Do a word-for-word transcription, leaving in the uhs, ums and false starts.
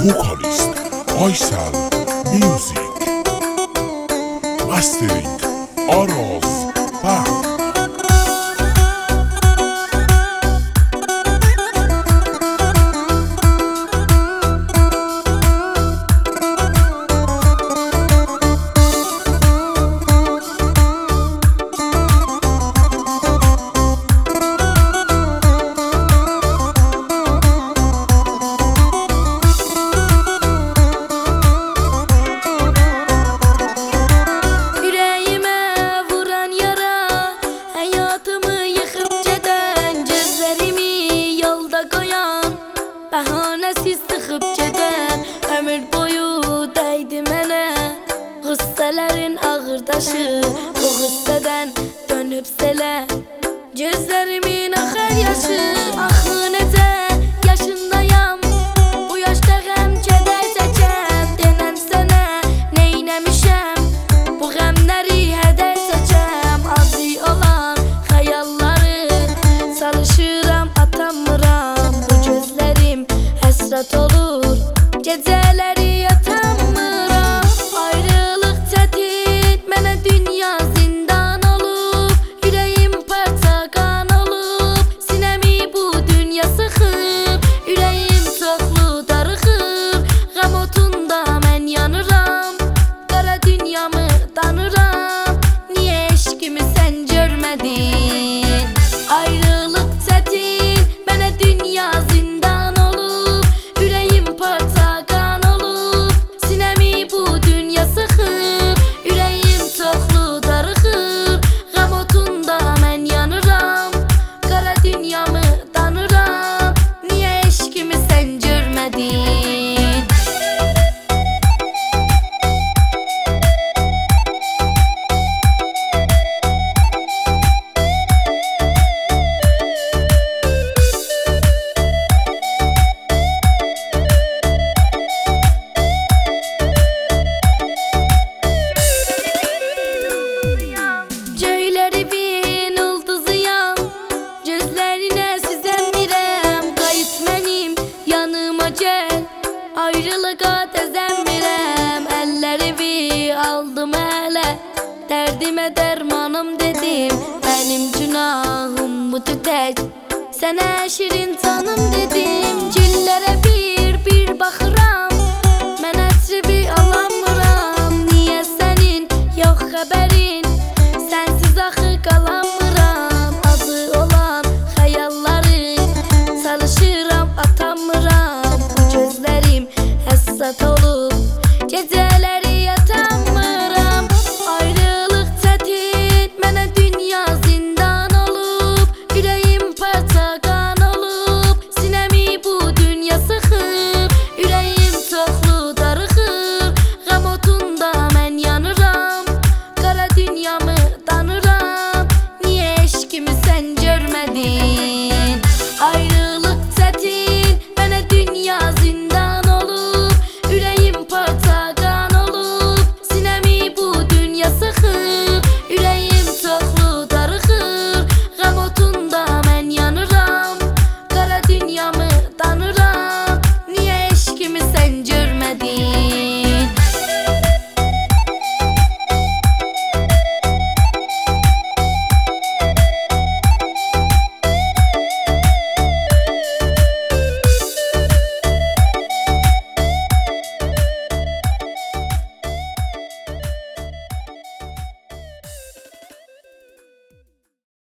Vocalist Aysel Music. Mastering Aras Band. Bahanəsiz sıxıb gedən ömür boyu dəydi mənə qıssələrin ağır daşı. Bu qıssədən dönüb selə gözlərimin axar yaşı. Axı necə yaşındayam, bu yaşda qəm kədər çəkəm. Denən sənə neynəmişəm, bu qəmləri hədər çəkəm. Azı olan xəyalları salışıram, atamıram. Bu gözlərim həsrət olur, gecələri yatamıram. Ayrılıq çətin, mənə dünya zindan olub. Ürəyim parça qan olub, sinəmi bu dünya sıxıb. Ürəyim çoxlu darıxıb, qəm otunda mən yanıram. Qara dünyamı danıram, niyə eşqimi sən görmədin? Ayrılıq çətin, mənə dünya zindan olub. Ürəyim parça qan olub, sinəmi bu dünya sıxıb. Ürəyim çoxlu darıxıb, qəm otunda mən yanıram. Qara dünyamı danıram, niyə eşqimi sən görmədin? Göylərimin ulduzuyam, gözlərinə süzəmirəm. Qayıt mənim yanıma gəl, ayrılığa təzəmmirəm. Əllərimi aldım ələ, dərdimə dərmanım dedim. Mənim günahım budur tək, sənə şirin canım dedim. Güllərə bir